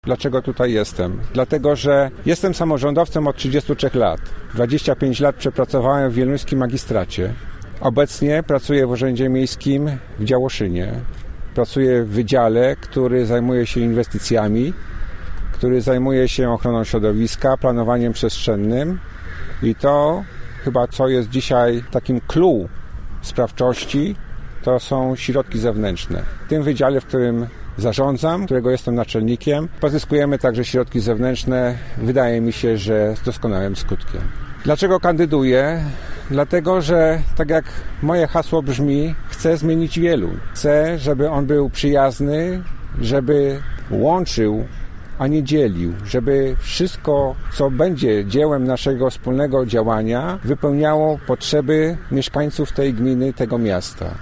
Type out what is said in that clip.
Dlaczego tutaj jestem? Dlatego, że jestem samorządowcem od 33 lat. 25 lat przepracowałem w wieluńskim magistracie. Obecnie pracuję w Urzędzie Miejskim w Działoszynie. Pracuję w wydziale, który zajmuje się inwestycjami, który zajmuje się ochroną środowiska, planowaniem przestrzennym i to chyba co jest dzisiaj takim clou sprawczości, to są środki zewnętrzne. W tym wydziale, w którym zarządzam, którego jestem naczelnikiem, pozyskujemy także środki zewnętrzne, wydaje mi się, że z doskonałym skutkiem. Dlaczego kandyduję? Dlatego, że tak jak moje hasło brzmi, chcę zmienić Wieluń. Chcę, żeby on był przyjazny, żeby łączył, a nie dzielił, żeby wszystko, co będzie dziełem naszego wspólnego działania, wypełniało potrzeby mieszkańców tej gminy, tego miasta.